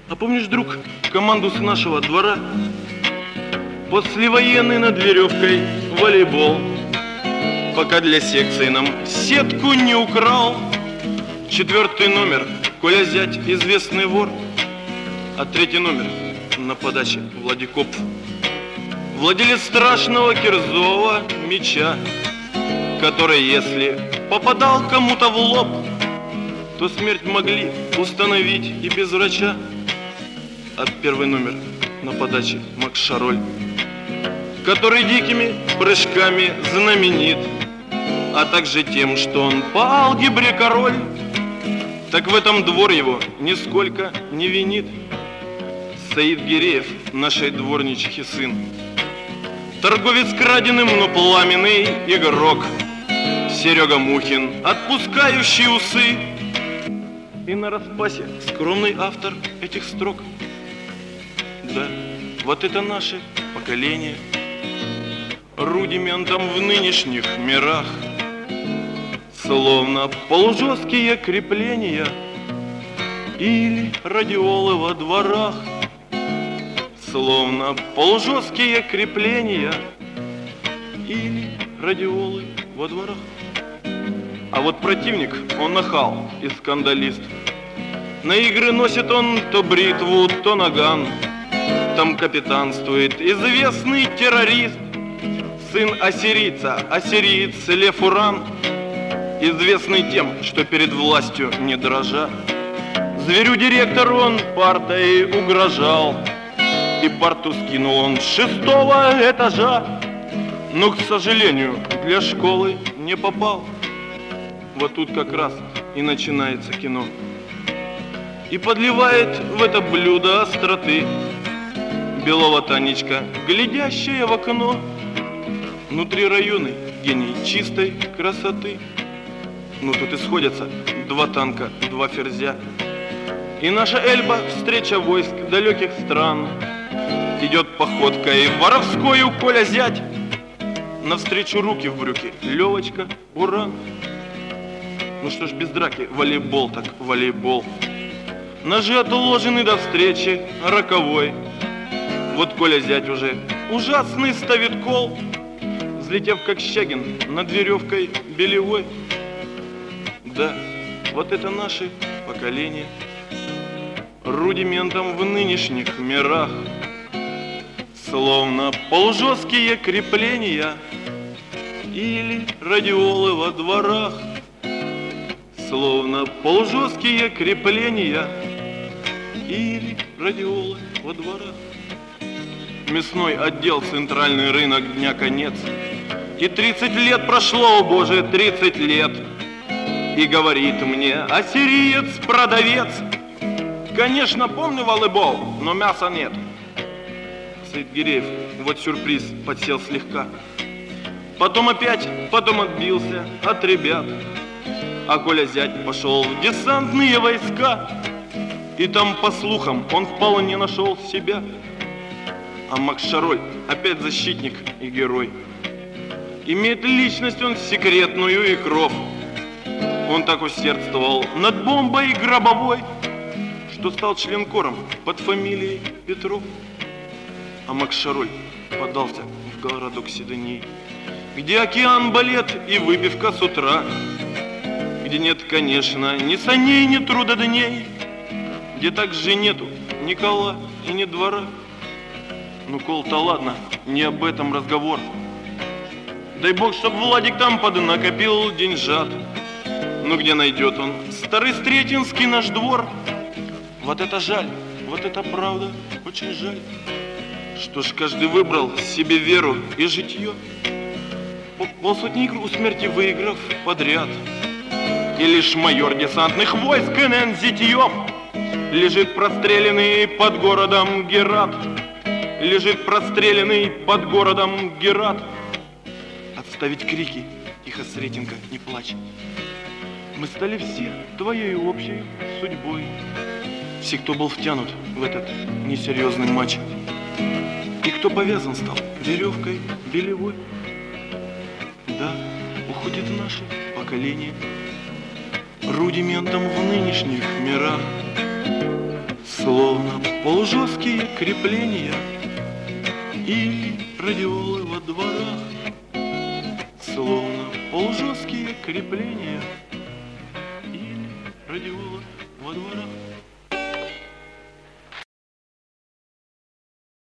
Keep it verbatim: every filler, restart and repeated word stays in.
А помнишь, друг, команду с нашего двора? Послевоенный над веревкой волейбол. Пока для секции нам сетку не украл. Четвертый номер Коля зять, известный вор. А третий номер на подаче Владикоп, владелец страшного кирзового меча, который, если попадал кому-то в лоб, то смерть могли установить и без врача. А первый номер на подаче Макс Шароль, который дикими прыжками знаменит, а также тем, что он по алгебре король. Так в этом двор его нисколько не винит Саид Гиреев, нашей дворничихи сын, торговец краденым, но пламенный игрок Серега Мухин, отпускающий усы. И на распасе скромный автор этих строк. Да, вот это наше поколение, рудиментом в нынешних мирах, словно полужесткие крепления или радиолы во дворах. Словно полужесткие крепления или радиолы во дворах. А вот противник, он нахал и скандалист. На игры носит он то бритву, то наган. Там капитанствует известный террорист, сын ассирийца, ассириец Лев Уран, известный тем, что перед властью не дрожа. Зверю директор он партой угрожал, и парту скинул он с шестого этажа. Но, к сожалению, для школы не попал. Вот тут как раз и начинается кино. И подливает в это блюдо остроты белого Танечка, глядящая в окно. Внутри районы гений чистой красоты. Ну тут и сходятся два танка, два ферзя. И наша Эльба, встреча войск далеких стран, идет походкой воровской у Коля зять. Навстречу руки в брюки Левочка, Уран. Ну что ж, без драки, волейбол так волейбол. Ножи отложены до встречи роковой. Вот Коля зять уже ужасный ставит кол, взлетев как Щагин над веревкой белевой. Да, вот это наше поколение, рудиментом в нынешних мирах, словно полужесткие крепления или радиолы во дворах. Словно полужесткие крепления или радиолы во дворах. Мясной отдел, центральный рынок, дня конец. И тридцать лет прошло, о боже, тридцать лет. И говорит мне ассириец-продавец: конечно, помню волейбол, но мяса нет. Саид Гиреев, вот сюрприз, подсел слегка. Потом опять, потом отбился от ребят. А Коля зять пошел в десантные войска. И там, по слухам, он вполне нашел себя. А Макс Шароль опять защитник и герой. Имеет личность он секретную и кров. Он так усердствовал над бомбой гробовой, что стал членкором под фамилией Петров. А Макс Шароль подался в городок Седаней, где океан, балет и выпивка с утра, где нет, конечно, ни саней, ни трудодней, где также нету ни кола и ни двора. Ну, кол-то ладно, не об этом разговор. Дай бог, чтоб Владик там поднакопил деньжат. Ну, где найдет он старый Стретинский наш двор? Вот это жаль, вот это правда, очень жаль. Что ж, каждый выбрал себе веру и житье, полсотни игр у смерти выиграв подряд. И лишь майор десантных войск эн эн Зитьев лежит простреленный под городом Герат. Лежит простреленный под городом Герат. Отставить крики, тихо, Сретенка, не плачь. Мы стали все твоей общей судьбой. Все, кто был втянут в этот несерьезный матч. И кто повязан стал веревкой белевой. Да, уходит наше поколение рудиментом в нынешних мирах, Словно полужесткие крепления или радиолы во дворах. Словно полужесткие крепления или радиолы во дворах.